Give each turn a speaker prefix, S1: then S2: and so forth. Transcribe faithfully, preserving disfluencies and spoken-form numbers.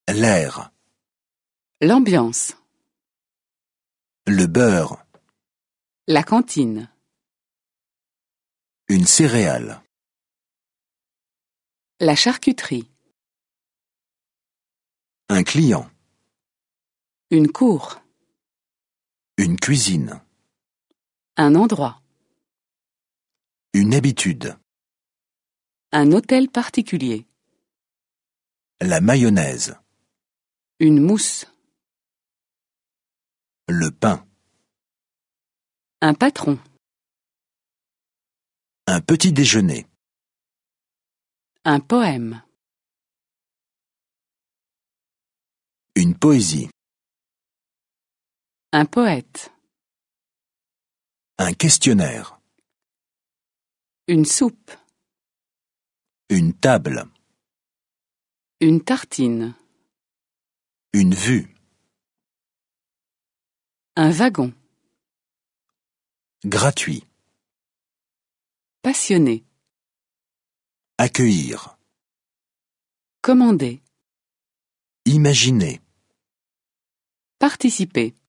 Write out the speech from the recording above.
S1: L'air.
S2: L'ambiance.
S1: Le beurre.
S2: La cantine.
S1: Une céréale.
S2: La charcuterie.
S1: Un client.
S2: Une cour.
S1: Une cuisine.
S2: Un endroit.
S1: Une habitude.
S2: Un hôtel particulier.
S1: La mayonnaise.
S2: Une mousse.
S1: Le pain.
S2: Un patron.
S1: Un petit déjeuner.
S2: Un poème.
S1: Une poésie.
S2: Un poète.
S1: Un questionnaire.
S2: Une soupe.
S1: Une table.
S2: Une tartine.
S1: Une vue.
S2: Un wagon.
S1: Gratuit.
S2: Passionné.
S1: Accueillir.
S2: Commander.
S1: Imaginer.
S2: Participer.